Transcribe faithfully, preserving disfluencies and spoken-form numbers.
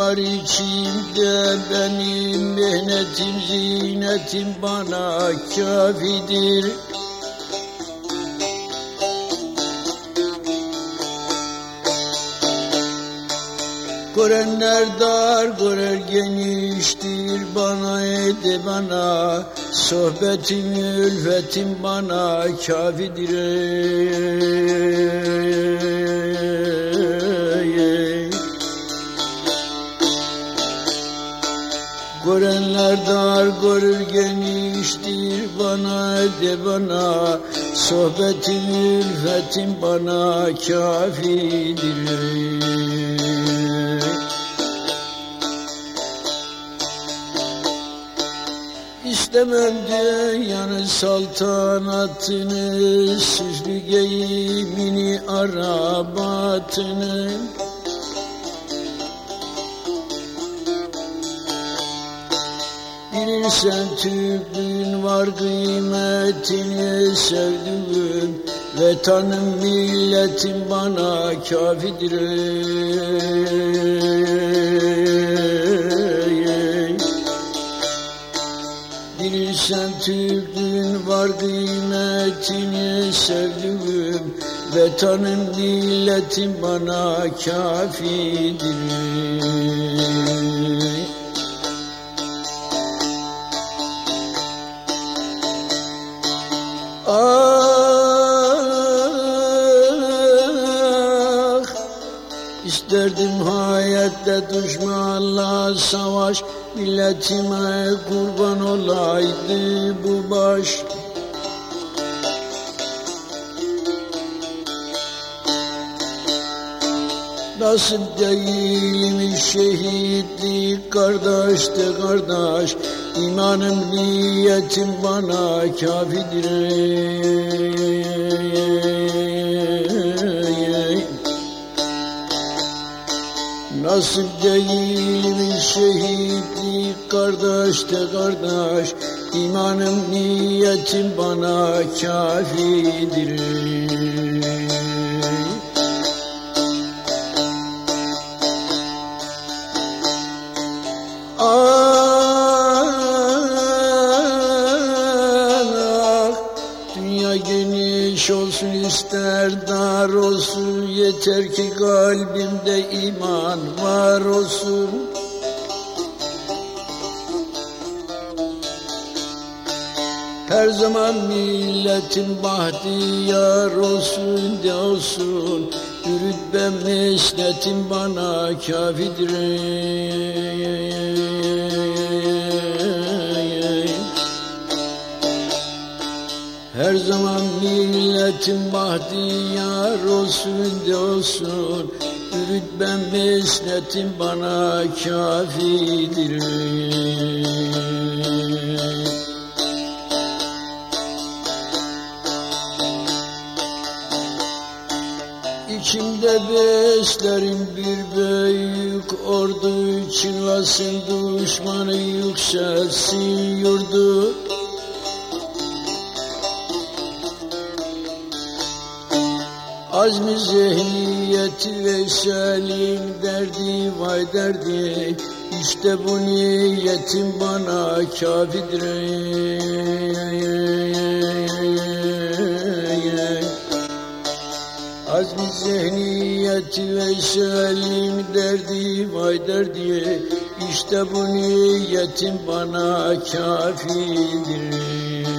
var içimde, benim mehnetim ziynetim bana kafidir. Görenler dar, görer geniştir bana, ede bana, sohbetim, ülfetim bana kafidir. Görenler dar, görür geniştir bana, ede bana, sohbetim, ülfetim bana kafidir. İstemem dünyanın saltanatını, süslü giyimini, arabatını. Bilirsen Türklüğün var kıymetini, sevdiğim vatanım milletim bana kafidir. Bilirsen Türklüğün var kıymetini, sevdiğim vatanım milletim bana kafidir. Ah, isterdim hayatta düşmanla savaş, milletime kurban olaydı bu baş. Nasip değilmiş şehitlik, kardeş de kardeş, İmanım niyetim bana kafidir. Nasip değilmiş şehitlik, kardeş de kardeş, İmanım niyetim bana kafidir. Geniş olsun ister dar olsun, yeter ki kalbimde iman var olsun. Her zaman milletin bahtiyar olsun de olsun, rütbem mesnetim bana kafidir. Her zaman milletin bahtiyar olsun de olsun, rütbem mesnetim bana kafidir. İçimde beslerim bir büyük ordu, çınlasın düşmanı, yükselsin yurdu. Azmi zihniyeti Veysel'in derdi, vay derdi, işte bu niyetim bana kafidir. Azmi zihniyeti Veysel'in derdi, vay derdi, işte bu niyetim bana kafidir.